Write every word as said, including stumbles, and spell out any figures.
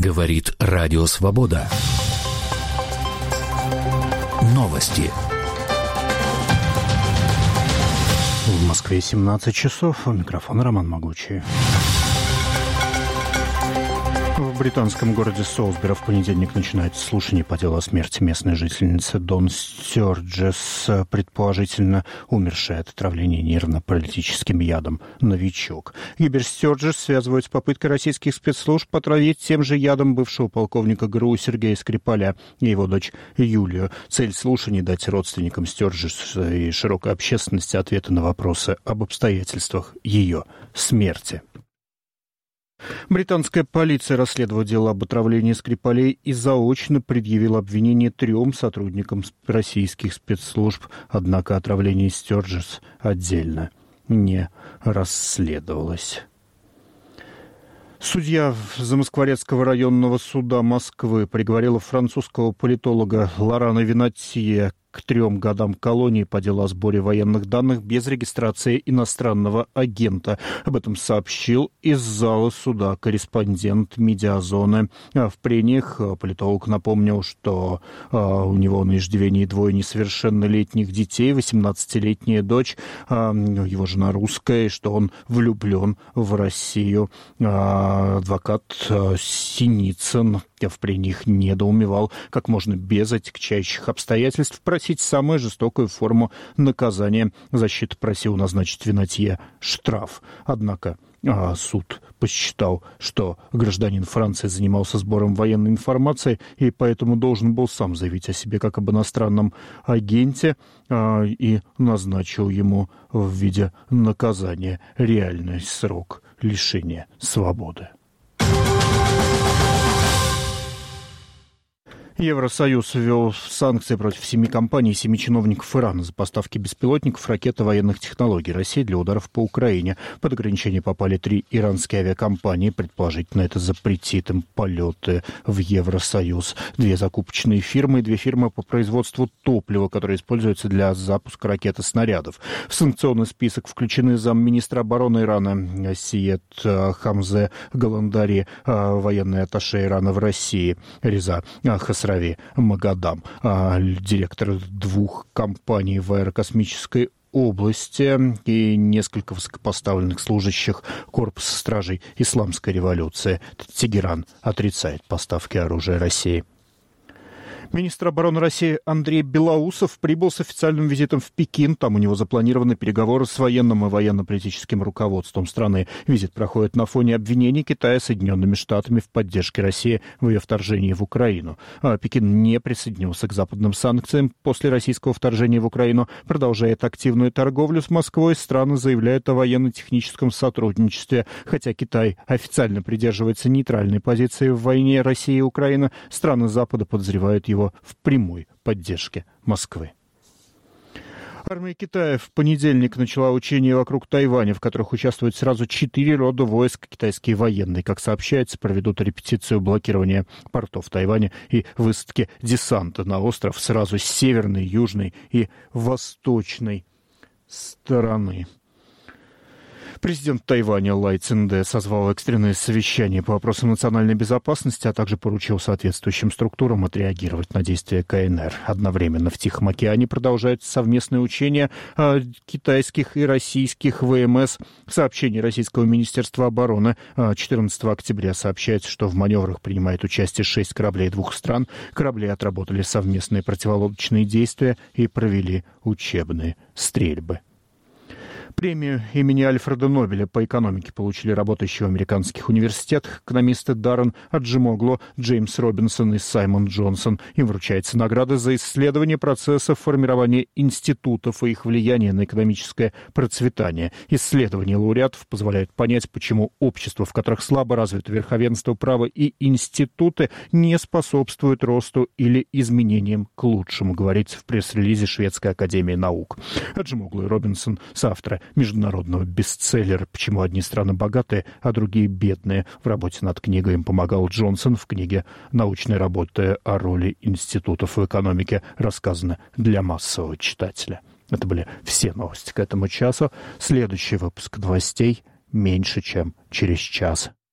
Говорит Радио Свобода. Новости. В Москве семнадцать часов. У микрофона Роман Могучий. В британском городе Солсбери в понедельник начинается слушание по делу о смерти местной жительницы Дон Стёрджес, предположительно умершая от отравления нервно-паралитическим ядом «Новичок». Гибель Стёрджес связывают с попыткой российских спецслужб отравить тем же ядом бывшего полковника ГРУ Сергея Скрипаля и его дочь Юлию. Цель слушаний — дать родственникам Стёрджес и широкой общественности ответы на вопросы об обстоятельствах ее смерти. Британская полиция расследует дело об отравлении Скрипалей и заочно предъявила обвинение трем сотрудникам российских спецслужб. Однако отравление Стёрджес отдельно не расследовалось. Судья Замоскворецкого районного суда Москвы приговорила французского политолога Лорана Винатье к трем годам колонии по делу о сборе военных данных без регистрации иностранного агента. Об этом сообщил из зала суда корреспондент «Медиазоны». В прениях политолог напомнил, что у него на иждивении двое несовершеннолетних детей, восемнадцатилетняя дочь, его жена русская, и что он влюблен в Россию. Адвокат Синицын в прениях недоумевал, как можно без отягчающих обстоятельств просить самую жестокую форму наказания. Защита просила назначить Винатье штраф. Однако а, суд посчитал, что гражданин Франции занимался сбором военной информации и поэтому должен был сам заявить о себе как об иностранном агенте, а, и назначил ему в виде наказания реальный срок лишения свободы. Евросоюз ввел санкции против семи компаний и семи чиновников Ирана за поставки беспилотников, ракет и военных технологий России для ударов по Украине. Под ограничение попали три иранские авиакомпании. Предположительно, это запретит им полеты в Евросоюз. Две закупочные фирмы и две фирмы по производству топлива, которое используется для запуска ракет и снарядов. В санкционный список включены замминистра обороны Ирана Сиед Хамзе Галандари, военный атташе Ирана в России Реза Хасрави Магадам, директор двух компаний в аэрокосмической области и несколько высокопоставленных служащих корпуса стражей исламской революции. Тегеран отрицает поставки оружия России. Министр обороны России Андрей Белоусов прибыл с официальным визитом в Пекин. Там у него запланированы переговоры с военным и военно-политическим руководством страны. Визит проходит на фоне обвинений Китая Соединенными Штатами в поддержке России в ее вторжении в Украину. А Пекин не присоединился к западным санкциям после российского вторжения в Украину, продолжает активную торговлю с Москвой. Страны заявляют о военно-техническом сотрудничестве. Хотя Китай официально придерживается нейтральной позиции в войне России и Украины, страны Запада подозревают его в прямой поддержке Москвы. Армия Китая в понедельник начала учения вокруг Тайваня, в которых участвуют сразу четыре рода войск. Китайские военные, как сообщается, проведут репетицию блокирования портов Тайваня и высадки десанта на остров сразу с северной, южной и восточной стороны. Президент Тайваня Лай Цинде созвал экстренное совещание по вопросам национальной безопасности, а также поручил соответствующим структурам отреагировать на действия КНР. Одновременно в Тихом океане продолжаются совместные учения китайских и российских ВМС. Сообщение Российского министерства обороны четырнадцатого октября сообщается, что в маневрах принимает участие шесть кораблей двух стран. Корабли отработали совместные противолодочные действия и провели учебные стрельбы. Премию имени Альфреда Нобеля по экономике получили работающие в американских университетах экономисты Даррен Аджемоглу, Джеймс Робинсон и Саймон Джонсон. Им вручается награда за исследование процессов формирования институтов и их влияния на экономическое процветание. Исследования лауреатов позволяют понять, почему общества, в которых слабо развито верховенство права и институты, не способствуют росту или изменениям к лучшему, говорится в пресс-релизе Шведской академии наук. Аджемоглу и Робинсон — соавторы международного бестселлера «Почему одни страны богатые, а другие бедные». В работе над книгой им помогал Джонсон. В книге научной работы о роли институтов в экономике рассказано для массового читателя. Это были все новости к этому часу. Следующий выпуск новостей меньше, чем через час.